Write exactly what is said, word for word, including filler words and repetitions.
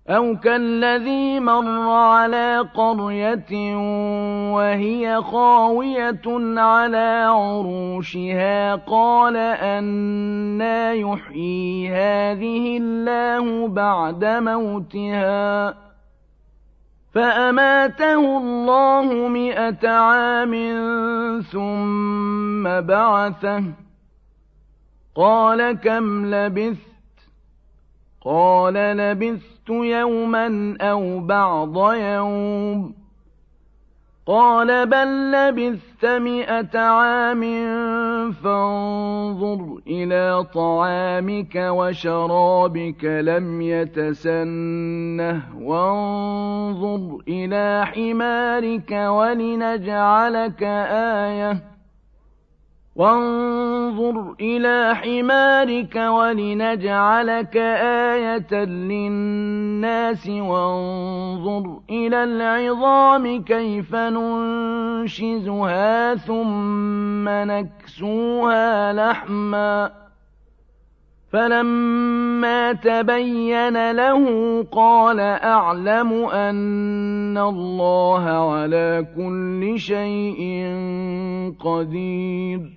أَوْ كَالَّذِي مَرَّ عَلَىٰ قَرْيَةٍ وَهِيَ خَاوِيَةٌ عَلَىٰ عُرُوشِهَا قَالَ أَنَّىٰ يُحْيِي هَٰذِهِ اللَّهُ بَعْدَ مَوْتِهَا ۖ فَأَمَاتَهُ اللَّهُ مِائَةَ عَامٍ ثُمَّ بَعَثَهُ ۖ قَالَ كَمْ لَبِثْتَ ۖ قَالَ لَبِثْتُ يَوْمًا أَوْ بَعْضَ يَوْمٍ ۖ قَالَ بَل لَّبِثْتَ مِائَةَ عَامٍ فَانظُرْ إِلَىٰ طَعَامِكَ وَشَرَابِكَ لَمْ يَتَسَنَّهْ وَانظُرْ إِلَىٰ حِمَارِكَ وَلِنَجْعَلَكَ آيَةً وانظر إلى حمارك ولنجعلك آية للناس وانظر إلى العظام كيف ننشزها ثم نكسوها لحما فلما تبين له قال أعلم أن الله على كل شيء قدير